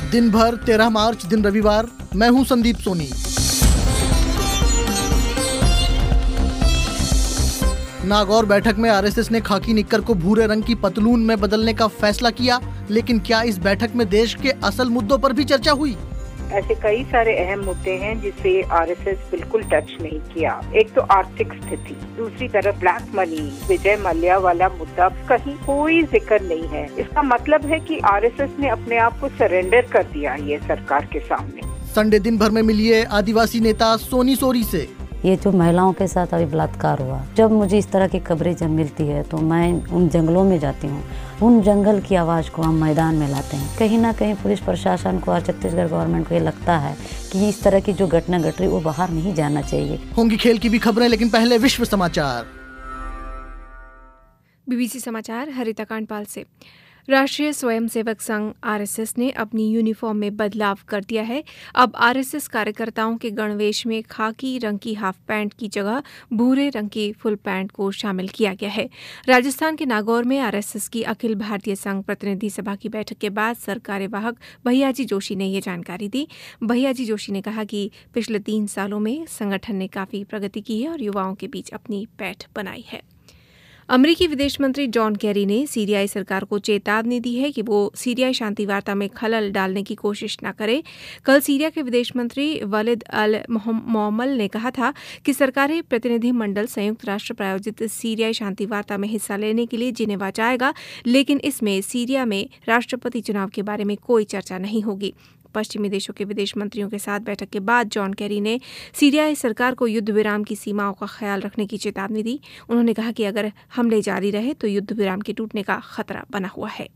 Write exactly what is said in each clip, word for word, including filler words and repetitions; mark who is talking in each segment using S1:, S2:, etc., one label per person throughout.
S1: दिन भर तेरह मार्च दिन रविवार। मैं हूं संदीप सोनी। नागौर बैठक में आरएसएस ने खाकी निक्कर को भूरे रंग की पतलून में बदलने का फैसला किया, लेकिन क्या इस बैठक में देश के असल मुद्दों पर भी चर्चा हुई?
S2: ऐसे कई सारे अहम मुद्दे हैं जिसे आरएसएस बिल्कुल टच नहीं किया। एक तो आर्थिक स्थिति, दूसरी तरफ ब्लैक मनी, विजय मल्ल्या वाला मुद्दा कहीं कोई जिक्र नहीं है। इसका मतलब है कि आरएसएस ने अपने आप को सरेंडर कर दिया ये सरकार के सामने।
S1: संडे दिन भर में मिलिए आदिवासी नेता सोनी सोरी से।
S3: ये जो महिलाओं के साथ अभी बलात्कार हुआ, जब मुझे इस तरह की खबरें जब मिलती है तो मैं उन जंगलों में जाती हूँ। उन जंगल की आवाज़ को हम मैदान में लाते हैं। कहीं ना कहीं पुलिस प्रशासन को और छत्तीसगढ़ गवर्नमेंट को ये लगता है कि इस तरह की जो घटना घट रही वो बाहर नहीं जाना चाहिए।
S1: होंगी खेल की भी खबरें, लेकिन पहले विश्व समाचार।
S4: बीबीसी समाचार हरिता कांडपाल से। राष्ट्रीय स्वयंसेवक संघ आरएसएस ने अपनी यूनिफॉर्म में बदलाव कर दिया है। अब आरएसएस कार्यकर्ताओं के गणवेश में खाकी रंग की हाफ पैंट की जगह भूरे रंग की फुल पैंट को शामिल किया गया है। राजस्थान के नागौर में आरएसएस की अखिल भारतीय संघ प्रतिनिधि सभा की बैठक के बाद सर कार्यवाहक भैयाजी जोशी ने ये जानकारी दी। भैयाजी जोशी ने कहा कि पिछले तीन सालों में संगठन ने काफी प्रगति की है और युवाओं के बीच अपनी पैठ बनाई है। अमेरिकी विदेश मंत्री जॉन केरी ने सीरियाई सरकार को चेतावनी दी है कि वो सीरियाई शांति वार्ता में खलल डालने की कोशिश न करे। कल सीरिया के विदेश मंत्री वलिद अल मोअम्मल ने कहा था कि सरकारी प्रतिनिधिमंडल संयुक्त राष्ट्र प्रायोजित सीरियाई शांति वार्ता में हिस्सा लेने के लिए जिनेवा जाएगा, लेकिन इसमें सीरिया में राष्ट्रपति चुनाव के बारे में कोई चर्चा नहीं होगी। पश्चिमी देशों के विदेश मंत्रियों के साथ बैठक के बाद जॉन केरी ने सीरियाई सरकार को युद्ध विराम की सीमाओं का ख्याल रखने की चेतावनी दी। उन्होंने कहा कि अगर हमले जारी रहे तो युद्ध विराम के टूटने का खतरा बना हुआ है।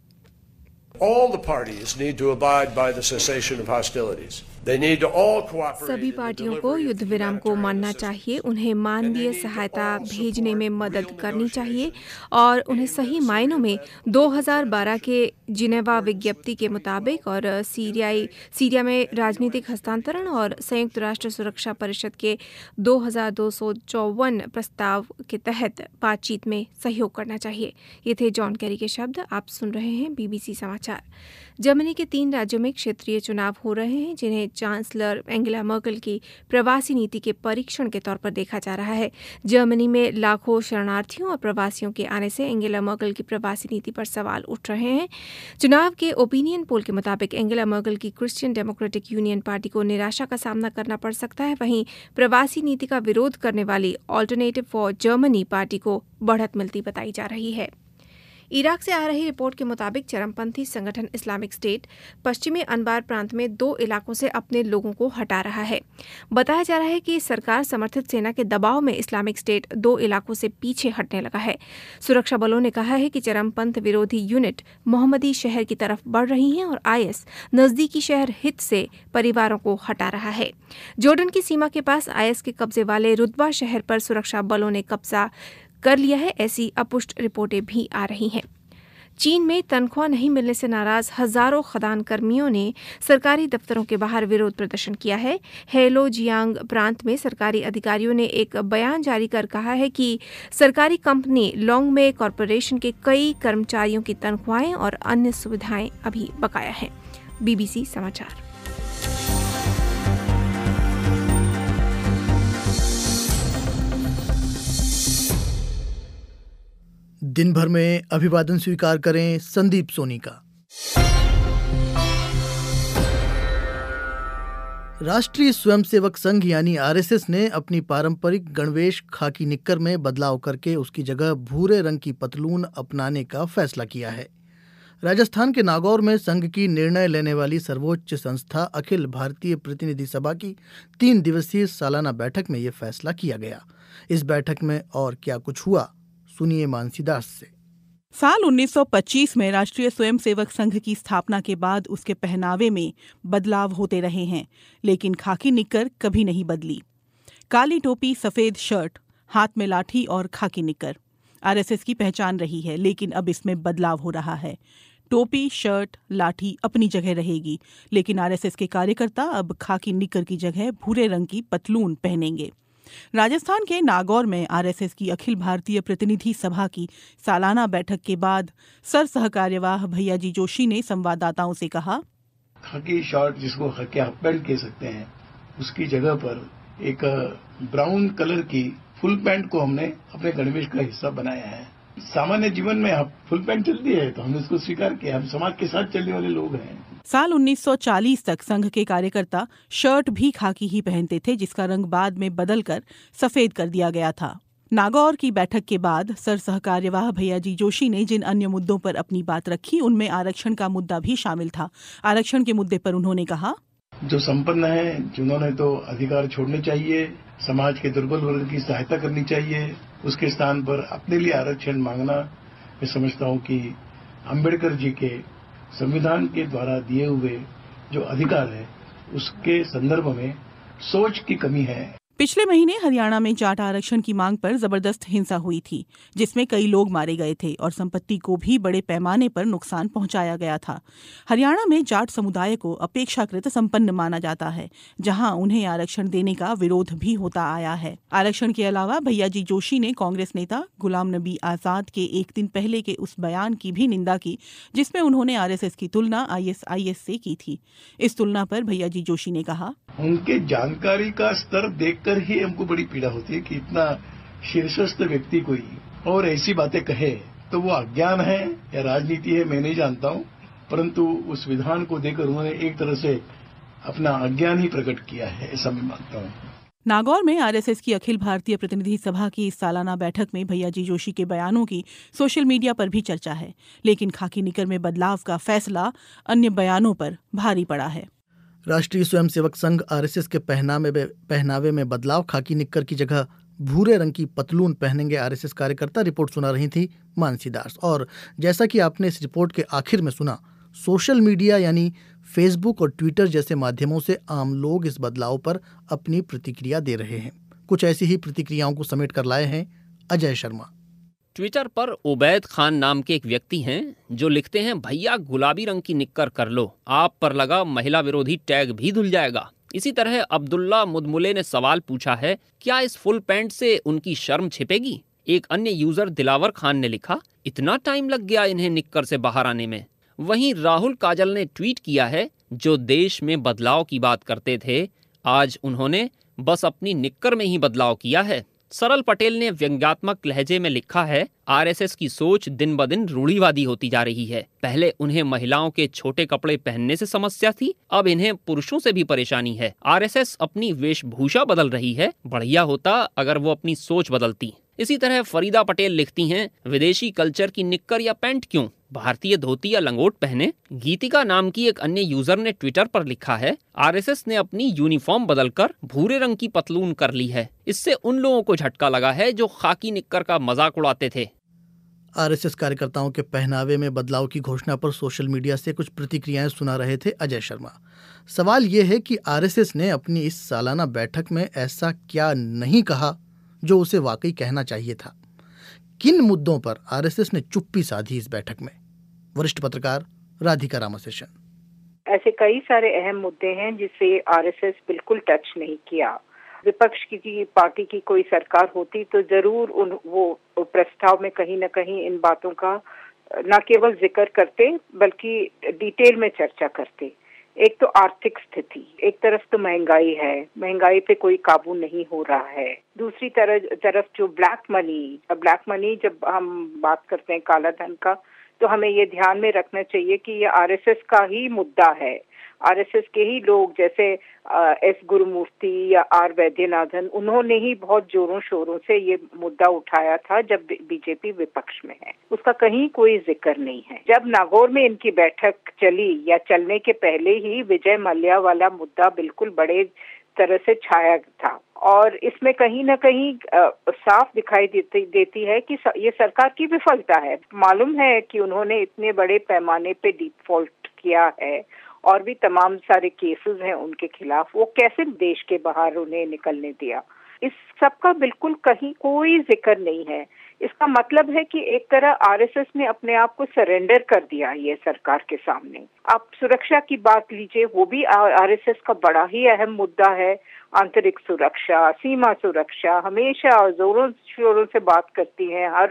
S5: All the parties need to abide by the cessation of hostilities. They need to all cooperate.
S4: सभी पार्टियों को युद्ध विराम को मानना चाहिए, उन्हें मानवीय सहायता भेजने में मदद करनी चाहिए और उन्हें सही मायनों में दो हज़ार बारह के जिनेवा विज्ञप्ति के मुताबिक और सीरियाई सीरिया में राजनीतिक हस्तांतरण और संयुक्त राष्ट्र सुरक्षा परिषद के दो हज़ार दो सौ चौवन प्रस्ताव के तहत बातचीत में सहयोग करना चाहिए। ये थे जॉन केरी के शब्द। आप सुन रहे हैं बीबीसी समाचार। जर्मनी के तीन राज्यों में क्षेत्रीय चुनाव हो रहे हैं, जिन्हें चांसलर एंगेला मर्केल की प्रवासी नीति के परीक्षण के तौर पर देखा जा रहा है। जर्मनी में लाखों शरणार्थियों और प्रवासियों के आने से एंगेला मर्केल की प्रवासी नीति पर सवाल उठ रहे हैं। चुनाव के ओपिनियन पोल के मुताबिक एंगेला मर्केल की क्रिश्चियन डेमोक्रेटिक यूनियन पार्टी को निराशा का सामना करना पड़ सकता है। वहीं प्रवासी नीति का विरोध करने वाली ऑल्टरनेटिव फॉर जर्मनी पार्टी को बढ़त मिलती बताई जा रही है। इराक से आ रही रिपोर्ट के मुताबिक चरमपंथी संगठन इस्लामिक स्टेट पश्चिमी अनबार प्रांत में दो इलाकों से अपने लोगों को हटा रहा है। बताया जा रहा है कि सरकार समर्थित सेना के दबाव में इस्लामिक स्टेट दो इलाकों से पीछे हटने लगा है। सुरक्षा बलों ने कहा है कि चरमपंथ विरोधी यूनिट मोहम्मदी शहर की तरफ बढ़ रही हैं और आईएस नजदीकी शहर हित से परिवारों को हटा रहा है। जॉर्डन की सीमा के पास आईएस के कब्जे वाले रुतबा शहर पर सुरक्षा बलों ने कब्जा कर लिया है, ऐसी अपुष्ट रिपोर्टें भी आ रही हैं। चीन में तनख्वाह नहीं मिलने से नाराज हजारों खदान कर्मियों ने सरकारी दफ्तरों के बाहर विरोध प्रदर्शन किया है। हेलोजियांग प्रांत में सरकारी अधिकारियों ने एक बयान जारी कर कहा है कि सरकारी कंपनी लोंगमे कॉरपोरेशन के कई कर्मचारियों की तनख्वाहें और अन्य सुविधाएं अभी बकाया हैं। बीबीसी समाचार।
S1: दिन भर में अभिवादन स्वीकार करें संदीप सोनी का। राष्ट्रीय स्वयंसेवक संघ यानी आरएसएस ने अपनी पारंपरिक गणवेश खाकी निक्कर में बदलाव करके उसकी जगह भूरे रंग की पतलून अपनाने का फैसला किया है। राजस्थान के नागौर में संघ की निर्णय लेने वाली सर्वोच्च संस्था अखिल भारतीय प्रतिनिधि सभा की तीन दिवसीय सालाना बैठक में यह फैसला किया गया। इस बैठक में और क्या कुछ हुआ, सुनिए मानसी दास से।
S6: साल उन्नीस सौ पच्चीस में राष्ट्रीय स्वयंसेवक संघ की स्थापना के बाद उसके पहनावे में बदलाव होते रहे हैं, लेकिन खाकी निक्कर कभी नहीं बदली। काली टोपी, सफेद शर्ट, हाथ में लाठी और खाकी निक्कर आरएसएस की पहचान रही है, लेकिन अब इसमें बदलाव हो रहा है। टोपी, शर्ट, लाठी अपनी जगह रहेगी, लेकिन आरएसएस के कार्यकर्ता अब खाकी निक्कर की जगह भूरे रंग की पतलून पहनेंगे। राजस्थान के नागौर में आरएसएस की अखिल भारतीय प्रतिनिधि सभा की सालाना बैठक के बाद सर सहकार्यवाह भैयाजी जोशी ने संवाददाताओं से कहा,
S7: खाकी शॉर्ट, जिसको खाकी हाफ पैंट कह सकते हैं, उसकी जगह पर एक ब्राउन कलर की फुल पैंट को हमने अपने गणवेश का हिस्सा बनाया है। सामान्य जीवन में फुल पैंट चलती है तो हमने इसको स्वीकार किया। हम समाज के साथ चलने वाले लोग हैं।
S6: साल उन्नीस सौ चालीस तक संघ के कार्यकर्ता शर्ट भी खाकी ही पहनते थे, जिसका रंग बाद में बदलकर सफेद कर दिया गया था। नागौर की बैठक के बाद सर सहकार्यवाह भैयाजी जोशी ने जिन अन्य मुद्दों पर अपनी बात रखी, उनमें आरक्षण का मुद्दा भी शामिल था। आरक्षण के मुद्दे पर उन्होंने कहा,
S7: जो संपन्न है जिन्होंने तो अधिकार छोड़ने चाहिए, समाज के दुर्बल वर्ग की सहायता करनी चाहिए, उसके स्थान पर अपने लिए आरक्षण मांगना, मैं समझता हूं कि अंबेडकर जी के संविधान के द्वारा दिए हुए जो अधिकार है उसके संदर्भ में सोच की कमी है।
S6: पिछले महीने हरियाणा में जाट आरक्षण की मांग पर जबरदस्त हिंसा हुई थी, जिसमें कई लोग मारे गए थे और संपत्ति को भी बड़े पैमाने पर नुकसान पहुंचाया गया था। हरियाणा में जाट समुदाय को अपेक्षाकृत संपन्न माना जाता है, जहां उन्हें आरक्षण देने का विरोध भी होता आया है। आरक्षण के अलावा भैयाजी जोशी ने कांग्रेस नेता गुलाम नबी आजाद के एक दिन पहले के उस बयान की भी निंदा की, जिसमें उन्होंने आरएसएस की तुलना आईएसआईएस से की थी। इस तुलना पर भैयाजी जोशी ने कहा,
S7: उनके जानकारी का स्तर देखकर ही हमको बड़ी पीड़ा होती है कि इतना शीर्षस्थ व्यक्ति कोई और ऐसी बातें कहे, तो वो अज्ञान है या राजनीति है मैं नहीं जानता हूं, परंतु उस विधान को देखकर उन्होंने एक तरह से अपना अज्ञान ही प्रकट किया है, ऐसा मैं मानता हूं।
S6: नागौर में आरएसएस की अखिल भारतीय प्रतिनिधि सभा की इस सालाना बैठक में भैयाजी जोशी के बयानों की सोशल मीडिया पर भी चर्चा है, लेकिन खाकी निकर में बदलाव का फैसला अन्य बयानों पर भारी पड़ा है।
S1: राष्ट्रीय स्वयंसेवक संघ आरएसएस के पहनावे में पहनावे में बदलाव, खाकी निक्कर की जगह भूरे रंग की पतलून पहनेंगे आरएसएस कार्यकर्ता, रिपोर्ट सुना रही थी मानसी दास। और जैसा कि आपने इस रिपोर्ट के आखिर में सुना, सोशल मीडिया यानी फेसबुक और ट्विटर जैसे माध्यमों से आम लोग इस बदलाव पर अपनी प्रतिक्रिया दे रहे हैं। कुछ ऐसी ही प्रतिक्रियाओं को समेट कर लाए हैं अजय शर्मा।
S8: ट्विटर पर उबैद खान नाम के एक व्यक्ति हैं जो लिखते हैं, भैया गुलाबी रंग की निक्कर कर लो, आप पर लगा महिला विरोधी टैग भी धुल जाएगा। इसी तरह अब्दुल्ला मुदमुले ने सवाल पूछा है, क्या इस फुल पैंट से उनकी शर्म छिपेगी? एक अन्य यूजर दिलावर खान ने लिखा, इतना टाइम लग गया इन्हें निक्कर से बाहर आने में। वहीं राहुल काजल ने ट्वीट किया है, जो देश में बदलाव की बात करते थे, आज उन्होंने बस अपनी निक्कर में ही बदलाव किया है। सरल पटेल ने व्यंग्यात्मक लहजे में लिखा है, आरएसएस की सोच दिन ब दिन रूढ़िवादी होती जा रही है। पहले उन्हें महिलाओं के छोटे कपड़े पहनने से समस्या थी, अब इन्हें पुरुषों से भी परेशानी है। आरएसएस अपनी वेशभूषा बदल रही है, बढ़िया होता अगर वो अपनी सोच बदलती। इसी तरह फरीदा पटेल लिखती हैं, विदेशी कल्चर की निक्कर या पैंट क्यों, भारतीय धोती या लंगोट पहने। गीतिका नाम की एक अन्य यूजर ने ट्विटर पर लिखा है, आरएसएस ने अपनी यूनिफॉर्म बदलकर भूरे रंग की पतलून कर ली है, इससे उन लोगों को झटका लगा है जो खाकी निक्कर का मजाक उड़ाते थे।
S1: आरएसएस कार्यकर्ताओं के पहनावे में बदलाव की घोषणा पर सोशल मीडिया से कुछ प्रतिक्रियाएं सुना रहे थे अजय शर्मा। सवाल ये है कि आरएसएस ने अपनी इस सालाना बैठक में ऐसा क्या नहीं कहा जो उसे वाकई कहना चाहिए था। किन मुद्दों पर आरएसएस ने चुप्पी साधी इस बैठक में? वरिष्ठ पत्रकार राधिका रामाशेषन।
S2: ऐसे कई सारे अहम मुद्दे हैं जिसे आरएसएस बिल्कुल टच नहीं किया। विपक्ष की पार्टी की कोई सरकार होती तो जरूर उन वो प्रस्ताव में कहीं न कहीं इन बातों का न केवल जिक्र करते बल्कि डिटेल में चर्चा करते। एक तो आर्थिक स्थिति, एक तरफ तो महंगाई है, महंगाई पे कोई काबू नहीं हो रहा है। दूसरी तरफ तरफ जो ब्लैक मनी, ब्लैक मनी जब हम बात करते हैं काला धन का, तो हमें ये ध्यान में रखना चाहिए कि ये आरएसएस का ही मुद्दा है। आरएसएस के ही लोग जैसे एस गुरुमूर्ति या आर वैद्यनाथन, उन्होंने ही बहुत जोरों शोरों से ये मुद्दा उठाया था जब बीजेपी विपक्ष में है। उसका कहीं कोई जिक्र नहीं है। जब नागौर में इनकी बैठक चली या चलने के पहले ही विजय मल्ल्या वाला मुद्दा बिल्कुल बड़े तरह से छाया था और इसमें कहीं न कहीं साफ दिखाई देती देती है कि ये सरकार की विफलता है। मालूम है कि उन्होंने इतने बड़े पैमाने पे डिफॉल्ट किया है और भी तमाम सारे केसेस हैं उनके खिलाफ, वो कैसे देश के बाहर उन्हें निकलने दिया। इस सब का बिल्कुल कहीं कोई जिक्र नहीं है। इसका मतलब है कि एक तरह आरएसएस ने अपने आप को सरेंडर कर दिया ये सरकार के सामने। आप सुरक्षा की बात लीजिए, वो भी आरएसएस का बड़ा ही अहम मुद्दा है। आंतरिक सुरक्षा, सीमा सुरक्षा हमेशा जोरों शोरों से बात करती है, हर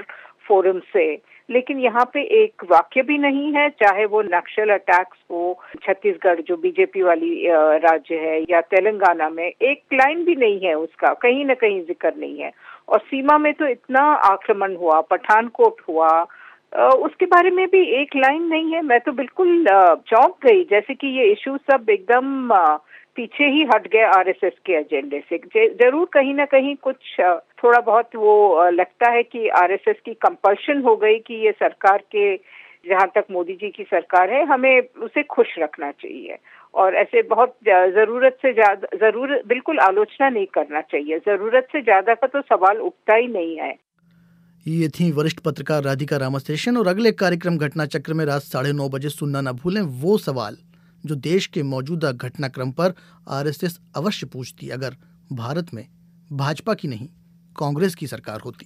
S2: फोरम से, लेकिन यहाँ पे एक वाक्य भी नहीं है, चाहे वो नक्सल अटैक्स हो, छत्तीसगढ़ जो बीजेपी वाली राज्य है, या तेलंगाना में एक लाइन भी नहीं है उसका, कहीं ना कहीं जिक्र नहीं है। और सीमा में तो इतना आक्रमण हुआ, पठानकोट हुआ, उसके बारे में भी एक लाइन नहीं है। मैं तो बिल्कुल चौंक गई, जैसे कि ये इशू सब एकदम पीछे ही हट गए आरएसएस के एजेंडे से। जरूर कहीं ना कहीं कुछ थोड़ा बहुत वो लगता है कि आरएसएस की कंपल्शन हो गई कि ये सरकार के, जहाँ तक मोदी जी की सरकार है, हमें उसे खुश रखना चाहिए और ऐसे बहुत जरूरत से ज्यादा जरूर बिल्कुल आलोचना नहीं करना चाहिए। जरूरत से ज्यादा का तो सवाल उठता ही नहीं है।
S1: ये थी वरिष्ठ पत्रकार राधिका रामाशेषन। और अगले कार्यक्रम घटना चक्र में रात साढ़े नौ बजे सुनना न भूलें वो सवाल जो देश के मौजूदा घटनाक्रम पर आरएसएस अवश्य पूछती अगर भारत में भाजपा की नहीं कांग्रेस की सरकार होती।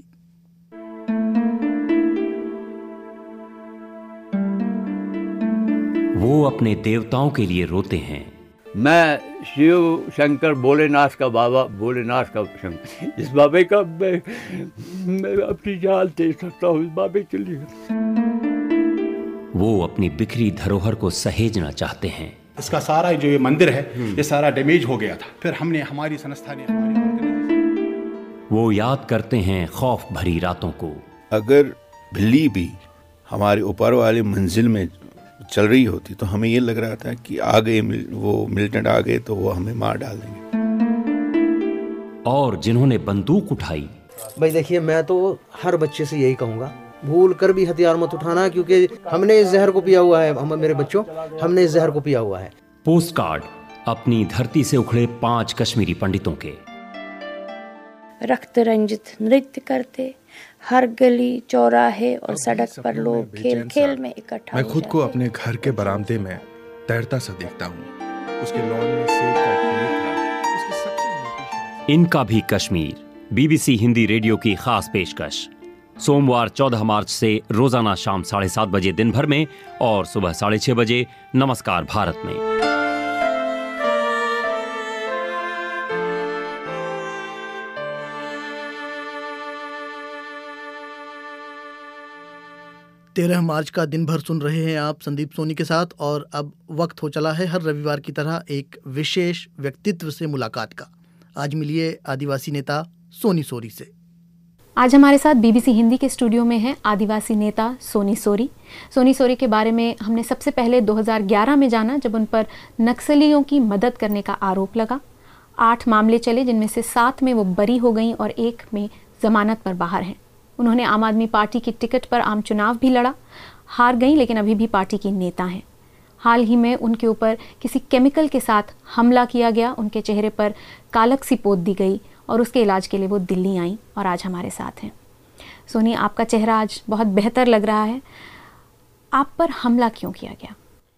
S9: वो अपने देवताओं के लिए रोते हैं।
S10: मैं शिव शंकर भोलेनाथ का बाबा, भोलेनाथ का शंकर, इस बाबे का मैं, मैं अपनी जान दे सकता हूँ इस बाबे के लिए।
S9: वो अपनी बिखरी धरोहर को सहेजना चाहते हैं।
S11: इसका सारा जो ये मंदिर है ये सारा डैमेज हो गया था, फिर हमने हमारी संस्था ने हमारी
S9: वो याद करते हैं खौफ भरी रातों को।
S12: अगर बिल्ली भी हमारे ऊपर वाली मंजिल में चल रही होती तो हमें ये लग रहा था कि आ गए वो मिलिटेंट आ गए तो वो हमें मार डाल देंगे।
S9: और जिन्होंने बंदूक उठाई,
S13: भाई देखिए मैं तो हर बच्चे से यही कहूँगा, भूल कर भी हथियार मत उठाना, क्योंकि हमने इस जहर को पिया हुआ है, हम मेरे बच्चों हमने इस जहर को पिया हुआ है।
S9: पोस्ट कार्ड अपनी धरती से उखड़े पांच कश्मीरी पंडितों के।
S14: रक्त रंजित नृत्य करते, हर गली चौराहे और सड़क पर लोग खेल खेल में इकट्ठा।
S15: मैं खुद को अपने घर के बरामदे में तैरता सा देखता हूँ। उसके लॉन में सेब का पेड़ था, उसकी सबसे
S9: इनका भी कश्मीर बीबीसी हिंदी रेडियो की खास पेशकश सोमवार चौदह मार्च से रोजाना शाम साढ़े सात बजे दिन भर में और सुबह साढ़े छह बजे नमस्कार भारत में।
S1: तेरह मार्च का दिन भर सुन रहे हैं आप संदीप सोनी के साथ। और अब वक्त हो चला है हर रविवार की तरह एक विशेष व्यक्तित्व से मुलाकात का। आज मिलिए आदिवासी नेता सोनी सोरी से।
S16: आज हमारे साथ बीबीसी हिंदी के स्टूडियो में हैं आदिवासी नेता सोनी सोरी। सोनी सोरी के बारे में हमने सबसे पहले दो हज़ार ग्यारह में जाना, जब उन पर नक्सलियों की मदद करने का आरोप लगा। आठ मामले चले, जिनमें से सात में वो बरी हो गईं और एक में जमानत पर बाहर हैं। उन्होंने आम आदमी पार्टी की टिकट पर आम चुनाव भी लड़ा, हार गईं, लेकिन अभी भी पार्टी की नेता हैं। हाल ही में उनके ऊपर किसी केमिकल के साथ हमला किया गया, उनके चेहरे पर कालक सी पोत दी गई और उसके इलाज के लिए वो दिल्ली आई और आज हमारे साथ हैं। सोनी, आपका चेहरा आज बहुत बेहतर लग रहा है। आप पर हमला क्यों किया गया?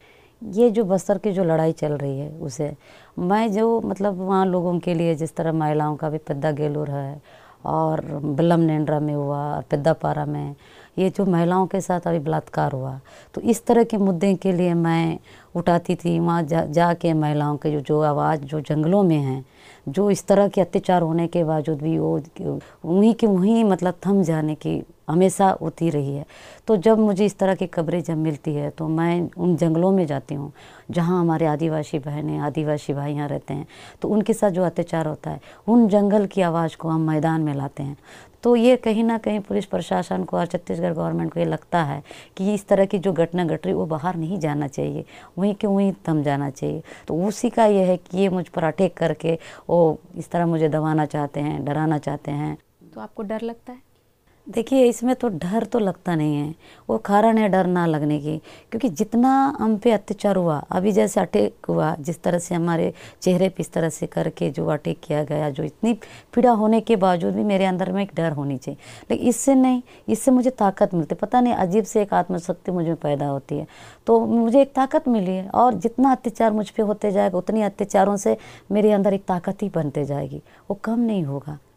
S3: ये जो बस्तर की जो लड़ाई चल रही है उसे मैं जो मतलब वहाँ लोगों के लिए, जिस तरह महिलाओं का भी पेद्दा गेलूर है और बिल्लम नेंड्रा में हुआ और पेद्दापारा में ये जो महिलाओं के साथ अभी बलात्कार हुआ, तो इस तरह के मुद्दे के लिए मैं उठाती थी। वहाँ जा जाके महिलाओं के जो जो आवाज़ जो जंगलों में हैं, जो इस तरह के अत्याचार होने के बावजूद भी वो वहीं के वहीं मतलब थम जाने की हमेशा होती रही है। तो जब मुझे इस तरह की खबरें जब मिलती है तो मैं उन जंगलों में जाती हूँ जहाँ हमारे आदिवासी बहनें आदिवासी भाई यहाँ रहते हैं, तो उनके साथ जो अत्याचार होता है उन जंगल की आवाज़ को हम मैदान में लाते हैं। तो ये कहीं ना कहीं पुलिस प्रशासन को और छत्तीसगढ़ गवर्नमेंट को ये लगता है कि इस तरह की जो घटना घट रही वो बाहर नहीं जाना चाहिए, वहीं के वहीं थम जाना चाहिए। तो उसी का ये है कि ये मुझ पर अटैक करके वो इस तरह मुझे दबाना चाहते हैं, डराना चाहते हैं।
S16: तो आपको डर लगता है?
S3: देखिए, इसमें तो डर तो लगता नहीं है, वो कारण है डर ना लगने की, क्योंकि जितना हम पे अत्याचार हुआ, अभी जैसे अटैक हुआ, जिस तरह से हमारे चेहरे पे इस तरह से करके जो अटैक किया गया, जो इतनी पीड़ा होने के बावजूद भी मेरे अंदर में एक डर होनी चाहिए। लेकिन इससे नहीं, इससे मुझे ताकत मिलती, पता नहीं अजीब से एक आत्मशक्ति मुझ में पैदा होती है, तो मुझे एक ताकत मिली है। और जितना अत्याचार मुझ पर होते जाएगा उतनी अत्याचारों से मेरे अंदर एक ताकत ही बनते जाएगी, वो कम नहीं होगा।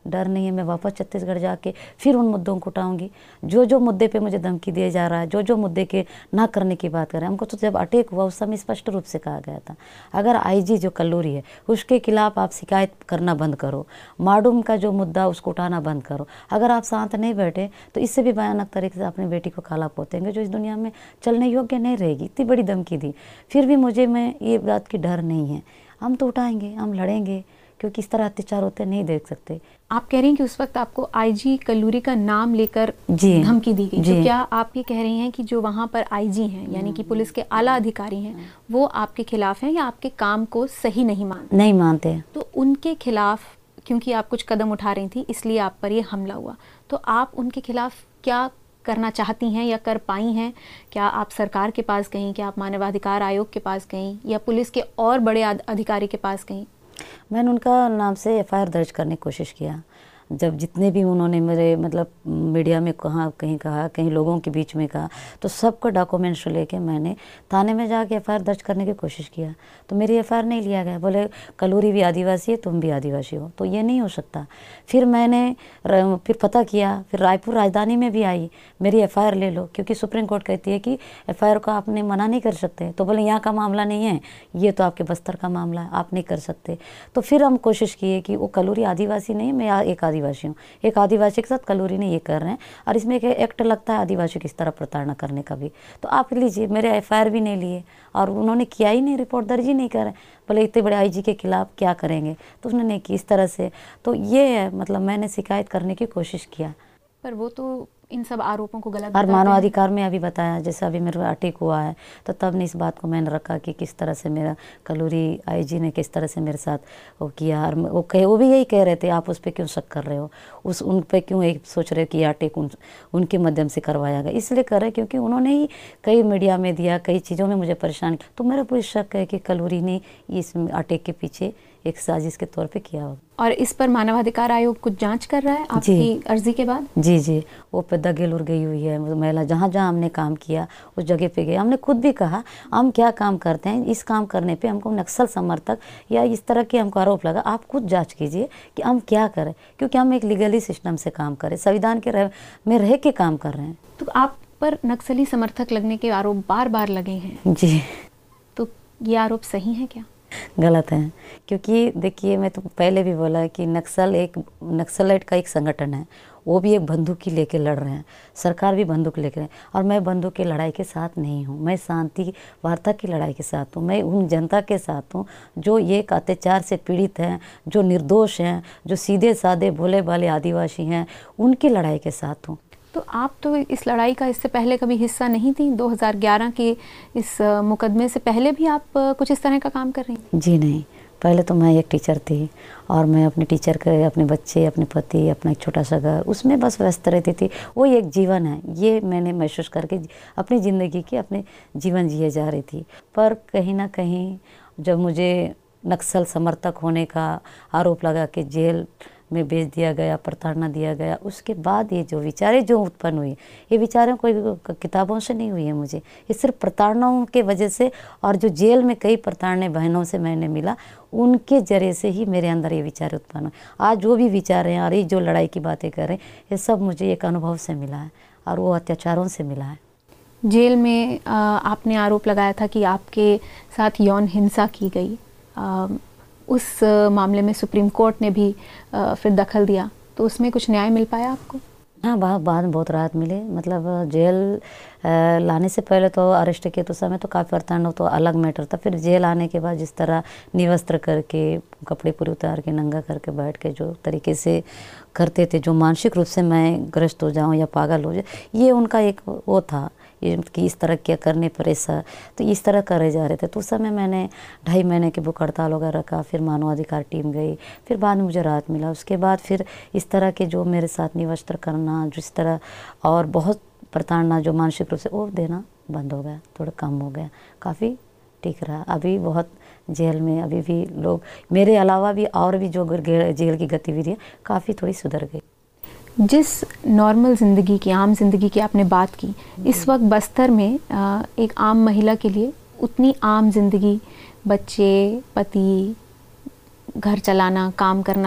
S3: डर नहीं है। मैं वापस छत्तीसगढ़ जाके फिर उन मुद्दों को उठाऊंगी। जो जो मुद्दे पे मुझे धमकी दिया जा रहा है, जो जो मुद्दे के ना करने की बात करें, हमको तो जब अटैक हुआ उस समय स्पष्ट रूप से कहा गया था, अगर आईजी जो कल्लूरी है उसके खिलाफ आप शिकायत करना बंद करो, माडूम का जो मुद्दा उसको उठाना बंद करो। अगर आप शांत नहीं बैठे तो इससे भी भयानक तरीके से अपनी बेटी को काला पोतेंगे जो इस दुनिया में चलने योग्य नहीं रहेगी। इतनी बड़ी धमकी दी, फिर भी मुझे मैं ये बात की डर नहीं है। हम तो उठाएंगे, हम लड़ेंगे, क्योंकि इस तरह अत्याचार होते नहीं देख सकते।
S16: आप कह रही हैं कि उस वक्त आपको आईजी कल्लूरी का नाम लेकर धमकी दी गई, तो क्या आप ये कह रही हैं कि जो वहाँ पर आईजी हैं यानी कि पुलिस के आला अधिकारी हैं वो आपके खिलाफ हैं या आपके काम को सही नहीं मानते?
S3: नहीं मानते।
S16: तो उनके खिलाफ, क्योंकि आप कुछ कदम उठा रही थी इसलिए आप पर ये हमला हुआ, तो आप उनके खिलाफ क्या करना चाहती हैं या कर पाई हैं? क्या आप सरकार के पास गईं, क्या आप मानवाधिकार आयोग के पास गईं या पुलिस के और बड़े अधिकारी के पास गईं?
S3: मैंने उनका नाम से एफ आई आर दर्ज करने की कोशिश किया। जब जितने भी उन्होंने मेरे मतलब मीडिया में कहा, कहीं कहा, कहीं लोगों के बीच में कहा, तो सबको डॉक्यूमेंट्स लेके मैंने थाने में जाके एफ आई आर दर्ज करने की कोशिश किया, तो मेरी एफ आई आर नहीं लिया गया। बोले कल्लूरी भी आदिवासी है, तुम भी आदिवासी हो, तो ये नहीं हो सकता। फिर मैंने फिर पता किया, फिर रायपुर राजधानी में भी आई, मेरी एफ आई आर ले लो, क्योंकि सुप्रीम कोर्ट कहती है कि एफ आई आर को आपने मना नहीं कर सकते। तो बोले यहाँ का मामला नहीं है, ये तो आपके बस्तर का मामला है, आप नहीं कर सकते। तो फिर हम कोशिश किए कि वो कल्लूरी आदिवासी नहीं, मैं एक आदिवासी हूँ, एक आदिवासी के साथ कल्लूरी ने ये कर रहे हैं, और इसमें एक एक्ट लगता है आदिवासी की इस तरह प्रताड़ना करने का भी। तो आप लीजिए, मेरे एफ आई आर भी नहीं लिए और उन्होंने किया ही नहीं, रिपोर्ट दर्ज ही नहीं करे। बोले इतने बड़े आईजी के खिलाफ क्या करेंगे, तो उसने नहीं की इस तरह से। तो ये है, मतलब मैंने शिकायत करने की कोशिश किया,
S16: पर वो तो इन सब आरोपों को गलत
S3: और मानवाधिकार में अभी बताया, जैसे अभी मेरा अटैक हुआ है तो तब ने इस बात को मैंने रखा कि किस तरह से मेरा कल्लूरी आईजी ने किस तरह से मेरे साथ वो किया। और वो कहे वो भी यही कह रहे थे, आप उस पर क्यों शक कर रहे हो, उस उन पे क्यों एक सोच रहे हो कि अटैक उन उनके माध्यम से करवाया गया। इसलिए कर रहे क्योंकि उन्होंने ही कई मीडिया में दिया, कई चीज़ों में मुझे परेशान किया। तो मेरा पूरी शक है कि कल्लूरी ने इस अटैक के पीछे एक साजिश के तौर पे किया होगा।
S16: और इस पर मानवाधिकार आयोग कुछ जांच कर रहा है आपकी अर्जी के बाद?
S3: जी जी, वो पे दगेल उड़ गई हुई है महिला, जहाँ जहाँ हमने काम किया उस जगह पे गए। हमने खुद भी कहा हम क्या काम करते हैं, इस काम करने पे हमको नक्सल समर्थक या इस तरह के हमको आरोप लगा। आप खुद जांच कीजिए कि हम क्या करें, क्योंकि हम एक लीगली सिस्टम से काम करें, संविधान के रह, में रह के काम कर रहे हैं।
S16: तो आप पर नक्सली समर्थक लगने के आरोप बार बार लगे हैं
S3: जी,
S16: तो ये आरोप सही है क्या?
S3: गलत है, क्योंकि देखिए मैं तो पहले भी बोला कि नक्सल एक नक्सलाइट का एक संगठन है, वो भी एक बंदूक की लेके लड़ रहे हैं, सरकार भी बंदूक लेकर, और मैं बंदूक की लड़ाई के साथ नहीं हूँ, मैं शांति वार्ता की लड़ाई के साथ हूँ। मैं उन जनता के साथ हूँ जो ये अत्याचार से पीड़ित हैं, जो निर्दोष हैं, जो सीधे साधे भोले भाले आदिवासी हैं, उनकी लड़ाई के साथ हूँ।
S16: तो आप तो इस लड़ाई का इससे पहले कभी हिस्सा नहीं थी? दो हज़ार ग्यारह के इस मुकदमे से पहले भी आप कुछ इस तरह का काम कर रही हैं?
S3: जी नहीं, पहले तो मैं एक टीचर थी और मैं अपने टीचर के, अपने बच्चे, अपने पति, अपना एक छोटा सा घर, उसमें बस व्यस्त रहती थी। वो एक जीवन है, ये मैंने महसूस करके अपनी ज़िंदगी की अपने जीवन जिए जा रही थी। पर कहीं ना कहीं जब मुझे नक्सल समर्थक होने का आरोप लगा कि जेल में भेज दिया गया, प्रताड़ना दिया गया, उसके बाद ये जो विचारें जो उत्पन्न हुई, ये विचारें कोई किताबों से नहीं हुई है मुझे, ये सिर्फ प्रताड़नाओं के वजह से, और जो जेल में कई प्रताड़ने बहनों से मैंने मिला, उनके जरिए से ही मेरे अंदर ये विचार उत्पन्न हुए। आज जो भी विचार हैं और ये जो लड़ाई की बातें कर रहे हैं, ये सब मुझे एक अनुभव से मिला है और वो अत्याचारों से मिला है।
S16: जेल में आ, आपने आरोप लगाया था कि आपके साथ यौन हिंसा की गई, आ, उस मामले में सुप्रीम कोर्ट ने भी आ, फिर दखल दिया, तो उसमें कुछ न्याय मिल पाया आपको?
S3: हाँ, बाद बाद में बहुत राहत मिली। मतलब जेल आ, लाने से पहले तो अरेस्ट किए तो समय तो काफ़ी प्रताड़ना, तो अलग मैटर था। फिर जेल आने के बाद जिस तरह निवस्त्र करके, कपड़े पूरे उतार के, नंगा करके बैठ के जो तरीके से करते थे, जो मानसिक रूप से मैं ग्रस्त हो जाऊँ या पागल हो जाए, ये उनका एक वो था कि इस तरह क्या करने पर ऐसा, तो इस तरह करे जा रहे थे। तो उस समय मैंने ढाई महीने की भूख हड़ताल वगैरह रखा, फिर मानवाधिकार टीम गई, फिर बाद में मुझे राहत मिला। उसके बाद फिर इस तरह के जो मेरे साथ निवस्त्र करना, जिस तरह और बहुत प्रताड़ना जो मानसिक रूप से, वो देना बंद हो गया, थोड़ा कम हो गया, काफ़ी ठीक रहा। अभी बहुत जेल में अभी भी लोग, मेरे अलावा भी और भी जो जेल की गतिविधियाँ काफ़ी थोड़ी सुधर गई।
S16: जिस नॉर्मल ज़िंदगी की, आम ज़िंदगी की आपने बात की, इस वक्त बस्तर में एक आम महिला के लिए उतनी आम ज़िंदगी, बच्चे, पति, घर चलाना, काम करना,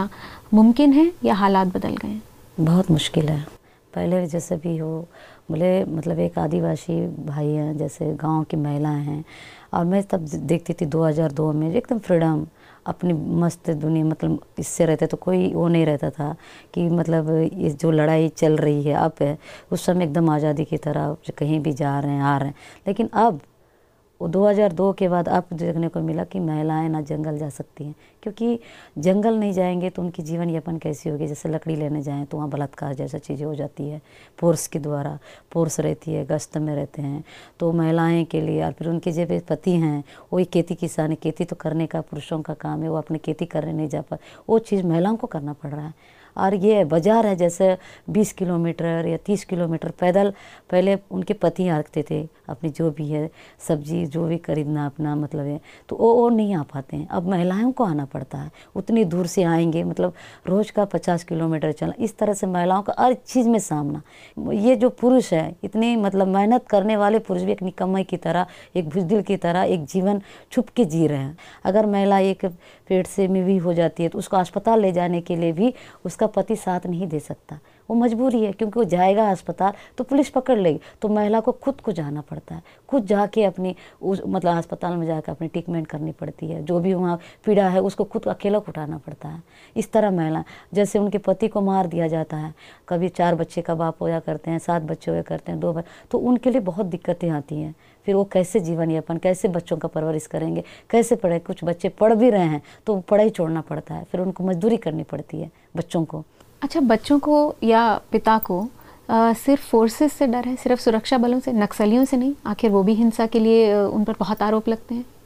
S16: मुमकिन है या हालात बदल गए हैं?
S3: बहुत मुश्किल है। पहले जैसे भी हो, बोले मतलब एक आदिवासी भाई हैं, जैसे गांव की महिलाएं हैं, और मैं तब देखती थी दो हज़ार दो में एकदम फ्रीडम, अपनी मस्त दुनिया, मतलब इससे रहते तो कोई वो नहीं रहता था कि मतलब ये जो लड़ाई चल रही है अब है, उस समय एकदम आज़ादी की तरह कहीं भी जा रहे हैं आ रहे हैं। लेकिन अब वो दो हज़ार दो के बाद अब देखने को मिला कि महिलाएं ना जंगल जा सकती हैं, क्योंकि जंगल नहीं जाएंगे तो उनकी जीवन यापन कैसी होगी। जैसे लकड़ी लेने जाएं तो वहाँ बलात्कार जैसा चीज़ें हो जाती है, फोर्स के द्वारा, फोर्स रहती है, गश्त में रहते हैं। तो महिलाएं के लिए, और फिर उनके जो पति हैं वही खेती किसानी, खेती तो करने का पुरुषों का काम है, वो अपने खेती करने नहीं जा पा, वो चीज़ महिलाओं को करना पड़ रहा है। और ये बाज़ार है जैसे बीस किलोमीटर या तीस किलोमीटर पैदल पहले उनके पति आते थे, अपनी जो भी है सब्जी जो भी खरीदना अपना मतलब है, तो वो वो नहीं आ पाते हैं। अब महिलाओं को आना पड़ता है, उतनी दूर से आएंगे, मतलब रोज़ का पचास किलोमीटर चलना, इस तरह से महिलाओं का हर चीज़ में सामना। ये जो पुरुष है इतनी मतलब मेहनत करने वाले पुरुष भी एक निकम्मे की तरह, एक बुज़दिल की तरह एक जीवन छुप के जी रहे हैं। अगर महिला एक पेट से में भी हो जाती है तो उसको अस्पताल ले जाने के लिए भी उसका पति साथ नहीं दे सकता, वो मजबूरी है, क्योंकि वो जाएगा अस्पताल तो पुलिस पकड़ लेगी। तो महिला को खुद को जाना पड़ता है, खुद जाके अपनी उस मतलब अस्पताल में जाकर अपनी ट्रीटमेंट करनी पड़ती है, जो भी वहाँ पीड़ा है उसको खुद अकेला उठाना पड़ता है। इस तरह महिला, जैसे उनके पति को मार दिया जाता है, कभी चार बच्चे का बाप होया करते हैं, सात बच्चे होया करते हैं, दो बच्चे, तो उनके लिए बहुत दिक्कतें आती हैं। फिर वो कैसे जीवन यापन, कैसे बच्चों का परवरिश करेंगे, कैसे पढ़े। कुछ बच्चे पढ़ भी रहे हैं तो पढ़ाई छोड़ना पड़ता है, फिर उनको मजदूरी करनी पड़ती है बच्चों को।
S16: अच्छा, बच्चों को या पिता को आ, सिर्फ फोर्सेस से डर है, सिर्फ सुरक्षा बलों से, नक्सलियों से नहीं? आखिर वो भी हिंसा के लिए उन पर बहुत आरोप लगते हैं।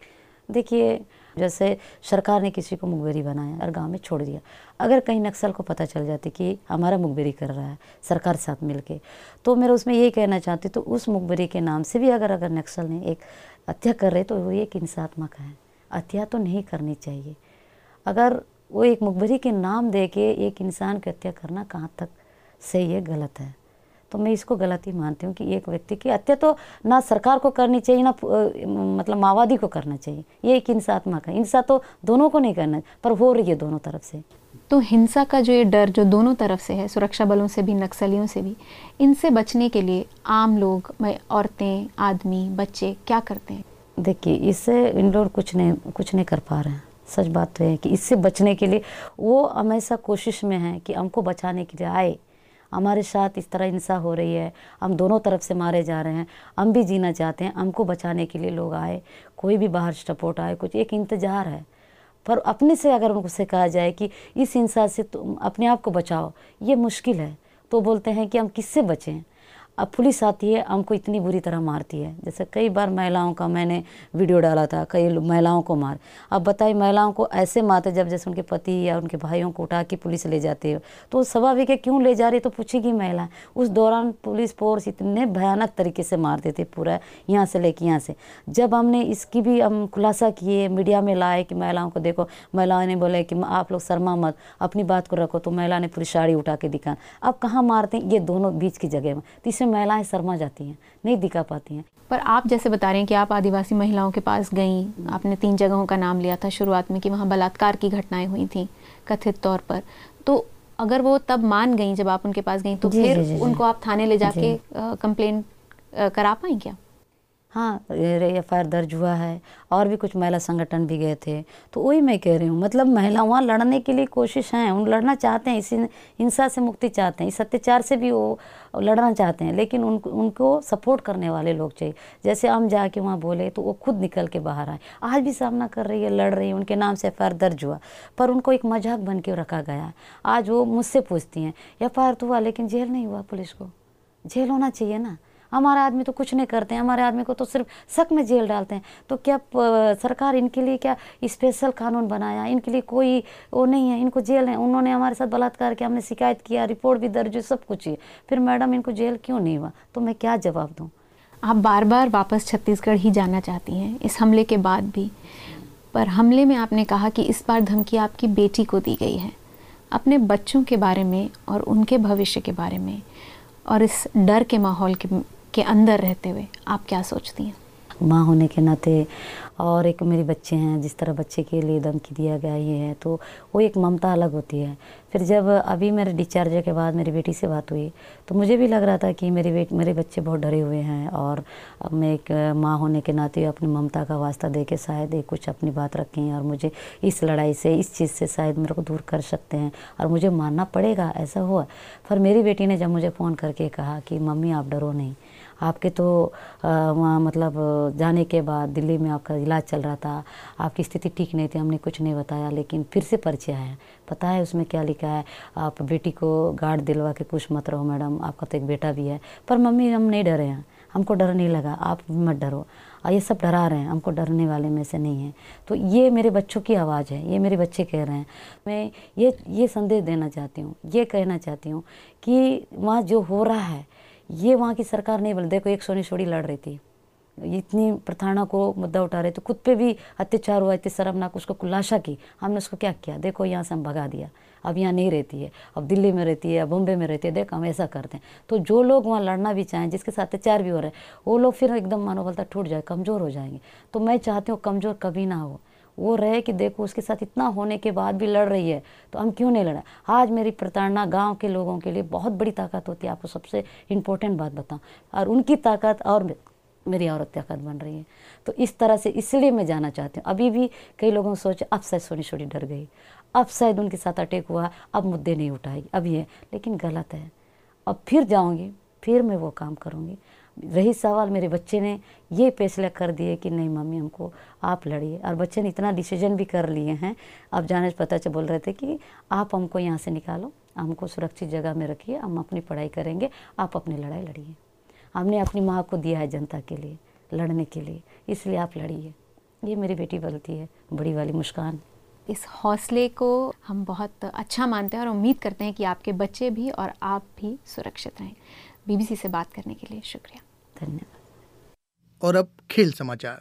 S3: देखिए, जैसे सरकार ने किसी को मुखबिरी बनाया और गांव में छोड़ दिया, अगर कहीं नक्सल को पता चल जाती कि हमारा मुखबिरी कर रहा है सरकार साथ मिलके, तो मेरा उसमें यही कहना चाहती, तो उस मुखबिरी के नाम से भी अगर अगर नक्सल ने एक हत्या कर रहे तो वो एक हिंसात्मक है, हत्या तो नहीं करनी चाहिए। अगर वो एक मुखबिरी के नाम दे के एक इंसान की हत्या करना कहाँ तक सही है, गलत है। तो मैं इसको गलत ही मानती हूँ कि एक व्यक्ति की हत्या तो ना सरकार को करनी चाहिए ना मतलब माओवादी को करना चाहिए, ये एक हिंसात्मक है। हिंसा तो दोनों को नहीं करना, पर हो रही है दोनों तरफ से।
S16: तो हिंसा का जो ये डर जो दोनों तरफ से है, सुरक्षा बलों से भी नक्सलियों से भी, इनसे बचने के लिए आम लोग, औरतें, आदमी, बच्चे क्या करते हैं?
S3: देखिए, इससे इन लोग कुछ नहीं कुछ नहीं कर पा रहे हैं। सच बात तो है कि इससे बचने के लिए वो हमेशा कोशिश में है कि हमको बचाने के लिए आए, हमारे साथ इस तरह हिंसा हो रही है, हम दोनों तरफ से मारे जा रहे हैं, हम भी जीना चाहते हैं, हमको बचाने के लिए लोग आए, कोई भी बाहर सपोर्ट आए, कुछ एक इंतज़ार है। पर अपने से अगर उनको से कहा जाए कि इस हिंसा से तुम अपने आप को बचाओ, ये मुश्किल है, तो बोलते हैं कि हम किससे बचें। अब पुलिस आती है, हमको इतनी बुरी तरह मारती है। जैसे कई बार महिलाओं का मैंने वीडियो डाला था, कई महिलाओं को मार। अब बताइए, महिलाओं को ऐसे मारते जब जैसे उनके पति या उनके भाइयों को उठा के पुलिस ले जाती है, तो स्वाभाविक है क्यों ले जा रही, तो पूछेगी महिला। उस दौरान पुलिस फोर्स इतने भयानक तरीके से मारते थे, पूरा यहाँ से लेके यहाँ से। जब हमने इसकी भी हम खुलासा किए, मीडिया में लाए कि महिलाओं को देखो, महिलाओं ने बोले कि आप लोग शर्मा मत, अपनी बात को रखो, तो महिला ने पूरी साड़ी उठा के दिखा। अब कहाँ मारते हैं, ये दोनों बीच की जगह में, तीसरे महिलाएं शर्मा जाती हैं, नहीं दिखा पाती हैं।
S16: पर आप जैसे बता रहे हैं कि आप आदिवासी महिलाओं के पास गईं, आपने तीन जगहों का नाम लिया था शुरुआत में कि वहाँ बलात्कार की घटनाएं हुई थी कथित तौर पर, तो अगर वो तब मान गईं जब आप उनके पास गईं, तो
S3: जी,
S16: फिर
S3: जी, जी,
S16: उनको आप थाने ले जाके कंप्लेन करा पाएं क्या?
S3: हाँ, एफ आई आर दर्ज हुआ है, और भी कुछ महिला संगठन भी गए थे। तो वही मैं कह रही हूँ, मतलब महिला वहाँ लड़ने के लिए कोशिश हैं, उन लड़ना चाहते हैं, इसी हिंसा से मुक्ति चाहते हैं, इस अत्याचार से भी वो लड़ना चाहते हैं, लेकिन उनको उनको सपोर्ट करने वाले लोग चाहिए। जैसे हम जाके वहाँ बोले तो वो खुद निकल के बाहर आए, आज भी सामना कर रही है, लड़ रही है, उनके नाम से एफ आई आर दर्ज हुआ, पर उनको एक मजाक बन के रखा गया। आज वो मुझसे पूछती हैं, एफ आई आर तो हुआ लेकिन जेल नहीं हुआ, पुलिस को जेल होना चाहिए ना, हमारे आदमी तो कुछ नहीं करते हैं, हमारे आदमी को तो सिर्फ शक में जेल डालते हैं। तो क्या सरकार इनके लिए क्या स्पेशल कानून बनाया? इनके लिए कोई वो नहीं है, इनको जेल है। उन्होंने हमारे साथ बलात्कार किया, हमने शिकायत किया, रिपोर्ट भी दर्ज हुई, सब कुछ ही, फिर मैडम इनको जेल क्यों नहीं हुआ? तो मैं क्या जवाब दूँ?
S16: आप बार बार वापस छत्तीसगढ़ ही जाना चाहती हैं इस हमले के बाद भी, पर हमले में आपने कहा कि इस बार धमकी आपकी बेटी को दी गई है। अपने बच्चों के बारे में और उनके भविष्य के बारे में और इस डर के माहौल के के अंदर रहते हुए आप क्या सोचती हैं?
S3: माँ होने के नाते, और एक मेरे बच्चे हैं, जिस तरह बच्चे के लिए धमकी दिया गया ये है, तो वो एक ममता अलग होती है। फिर जब अभी मेरे डिस्चार्ज के बाद मेरी बेटी से बात हुई तो मुझे भी लग रहा था कि मेरे बेट मेरे बच्चे बहुत डरे हुए हैं, और अब मैं एक माँ होने के नाते अपनी ममता का वास्ता दे के शायद एक कुछ अपनी बात रखें और मुझे इस लड़ाई से, इस चीज़ से शायद मेरे को दूर कर सकते हैं और मुझे मानना पड़ेगा, ऐसा हुआ। फिर मेरी बेटी ने जब मुझे फ़ोन करके कहा कि मम्मी आप डरो नहीं, आपके तो वहाँ मतलब जाने के बाद दिल्ली में आपका इलाज चल रहा था, आपकी स्थिति ठीक नहीं थी, हमने कुछ नहीं बताया, लेकिन फिर से परिचय आया, पता है उसमें क्या लिखा है, आप बेटी को गार्ड दिलवा के खुश मत रहो मैडम, आपका तो एक बेटा भी है। पर मम्मी हम नहीं डरे हैं, हमको डर नहीं लगा, आप मत डरो, और ये सब डरा रहे हैं, हमको डरने वाले में से नहीं है। तो ये मेरे बच्चों की आवाज़ है, ये मेरे बच्चे कह रहे हैं। मैं ये ये संदेश देना चाहती हूँ, ये कहना चाहती हूँ कि वहाँ जो हो रहा है ये वहाँ की सरकार नहीं बोल। देखो एक सोनी सोड़ी लड़ रही थी, इतनी प्रताड़ना को मुद्दा उठा रहे थे, खुद पे भी अत्याचार हुआ, इतनी शर्मनाक, उसको खुलासा की, हमने उसको क्या किया, देखो यहाँ से हम भगा दिया, अब यहाँ नहीं रहती है, अब दिल्ली में रहती है, बॉम्बे में रहती है, देखो हम ऐसा करते हैं। तो जो लोग वहाँ लड़ना भी चाहें, जिसके साथ अत्याचार भी हो रहा है, वो लोग फिर एकदम मनोबलता टूट जाए, कमज़ोर हो जाएंगे। तो मैं चाहती हूँ कमज़ोर कभी ना हो, वो रहे कि देखो उसके साथ इतना होने के बाद भी लड़ रही है, तो हम क्यों नहीं लड़ा। आज मेरी प्रताड़ना गांव के लोगों के लिए बहुत बड़ी ताकत होती है, आपको सबसे इम्पोर्टेंट बात बताऊं, और उनकी ताकत और मेरी औरत ताकत बन रही है। तो इस तरह से इसलिए मैं जाना चाहती हूँ। अभी भी कई लोगों सोचे अब शायद सोनी सोनी डर गई, अब शायद उनके साथ अटैक हुआ, अब मुद्दे नहीं उठाएगी, अब ये, लेकिन गलत है। अब फिर जाऊँगी, फिर मैं वो काम करूँगी। रही सवाल, मेरे बच्चे ने ये फैसला कर दिए कि नहीं मम्मी हमको आप लड़िए, और बच्चे ने इतना डिसीजन भी कर लिए हैं। अब जाने से पता चल बोल रहे थे कि आप हमको यहाँ से निकालो, हमको सुरक्षित जगह में रखिए, हम अपनी पढ़ाई करेंगे, आप अपनी लड़ाई लड़िए। हमने अपनी माँ को दिया है जनता के लिए, लड़ने के लिए, इसलिए आप लड़िए। ये मेरी बेटी बोलती है, बड़ी वाली मुस्कान।
S16: इस हौसले को हम बहुत अच्छा मानते हैं और उम्मीद करते हैं कि आपके बच्चे भी और आप भी सुरक्षित रहें। बीबीसी से बात करने के लिए शुक्रिया।
S3: धन्यवाद।
S1: और अब खेल समाचार।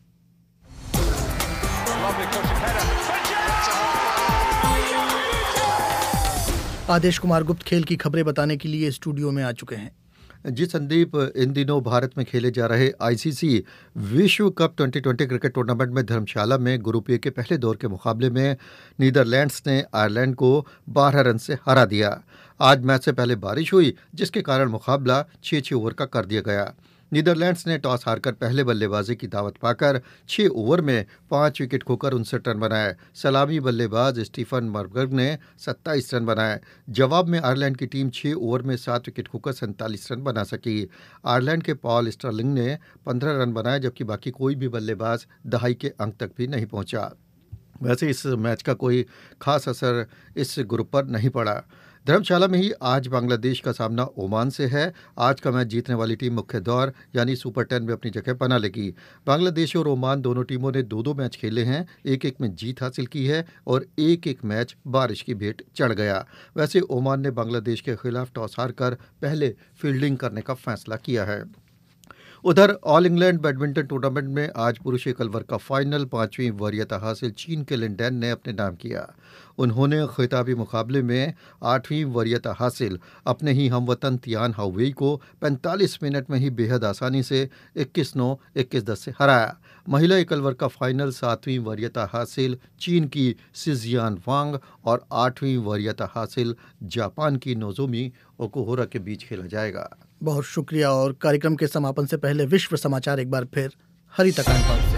S1: आदेश कुमार गुप्त खेल की खबरें बताने के लिए स्टूडियो में आ चुके हैं।
S17: जी संदीप, इन दिनों भारत में खेले जा रहे आईसीसी विश्व cup twenty twenty cricket tournament में धर्मशाला में ग्रुप ए के पहले दौर के मुकाबले में नीदरलैंड्स ने आयरलैंड को बारह रन से हरा दिया। आज मैच से पहले बारिश हुई, जिसके कारण मुकाबला छः छः ओवर का कर दिया गया। नीदरलैंड्स ने टॉस हारकर पहले बल्लेबाजी की दावत पाकर छः ओवर में पाँच विकेट खोकर उनसठ रन बनाए। सलामी बल्लेबाज स्टीफन मर्बर्ग ने सत्ताईस रन बनाए। जवाब में आयरलैंड की टीम छः ओवर में सात विकेट खोकर सैंतालीस रन बना सकी। आयरलैंड के पॉल स्टर्लिंग ने पंद्रह रन बनाए, जबकि बाकी कोई भी बल्लेबाज दहाई के अंक तक भी नहीं पहुंचा। वैसे इस मैच का कोई खास असर इस ग्रुप पर नहीं पड़ा। धर्मशाला में ही आज बांग्लादेश का सामना ओमान से है। आज का मैच जीतने वाली टीम मुख्य दौर यानी सुपर टेन में अपनी जगह बना लेगी। बांग्लादेश और ओमान दोनों टीमों ने दो दो मैच खेले हैं, एक एक में जीत हासिल की है और एक एक मैच बारिश की भेंट चढ़ गया। वैसे ओमान ने बांग्लादेश के खिलाफ टॉस हारकर पहले फील्डिंग करने का फैसला किया है। उधर ऑल इंग्लैंड बैडमिंटन टूर्नामेंट में आज पुरुष एकल वर्ग का फाइनल पांचवीं वरीयता हासिल चीन के लिंडेन ने अपने नाम किया। उन्होंने खिताबी मुकाबले में आठवीं वरीयता हासिल अपने ही हमवतन तियान हाउवेई को पैंतालीस मिनट में ही बेहद आसानी से इक्कीस नौ इक्कीस दस से हराया। महिला एकल वर्ग का फाइनल सातवीं वरीयता हासिल चीन की सिजियान वांग और आठवीं वरीयता हासिल जापान की नोजोमी ओकुहारा के बीच खेला जाएगा।
S1: बहुत शुक्रिया। और कार्यक्रम के समापन से पहले विश्व समाचार एक बार फिर हरिता कांडपाल से।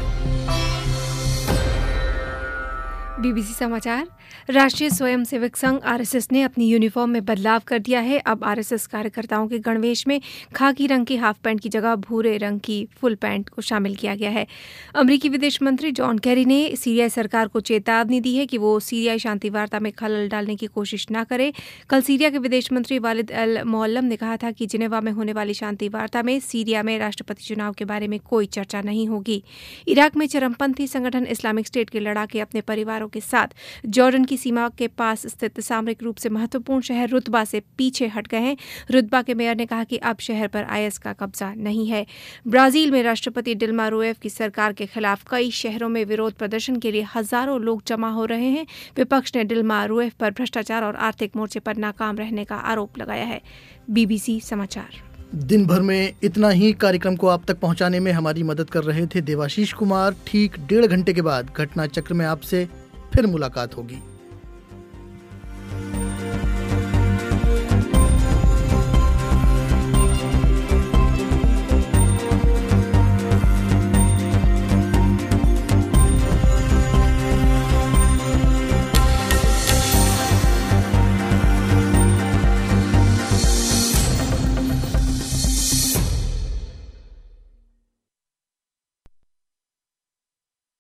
S4: बीबीसी समाचार। राष्ट्रीय स्वयंसेवक संघ आरएसएस ने अपनी यूनिफॉर्म में बदलाव कर दिया है। अब आरएसएस कार्यकर्ताओं के गणवेश में खाकी रंग की हाफ पैंट की जगह भूरे रंग की फुल पैंट को शामिल किया गया है। अमेरिकी विदेश मंत्री जॉन कैरी ने सीरियाई सरकार को चेतावनी दी है कि वो सीरियाई शांति वार्ता में खलल डालने की कोशिश न करे। कल सीरिया के विदेश मंत्री वालिद अल मुअल्लम ने कहा था कि जिनेवा में होने वाली शांति वार्ता में सीरिया में राष्ट्रपति चुनाव के बारे में कोई चर्चा नहीं होगी। इराक में चरमपंथी संगठन इस्लामिक स्टेट के लड़ाके अपने परिवारों के साथ जॉर्डन की सीमा के पास स्थित सामरिक रूप से महत्वपूर्ण शहर रुतबा से पीछे हट गए हैं। रुतबा के मेयर ने कहा कि अब शहर पर आईएस का कब्जा नहीं है। ब्राजील में राष्ट्रपति डिल्मा रूसेफ की सरकार के खिलाफ कई शहरों में विरोध प्रदर्शन के लिए हजारों लोग जमा हो रहे हैं। विपक्ष ने डिल्मा रूसेफ पर भ्रष्टाचार और आर्थिक मोर्चे पर नाकाम रहने का आरोप लगाया है। बीबीसी समाचार।
S1: दिन भर में इतना ही। कार्यक्रम को आप तक पहुंचाने में हमारी मदद कर रहे थे देवाशीष कुमार। ठीक डेढ़ घंटे के बाद घटना चक्र में आपसे फिर मुलाकात होगी।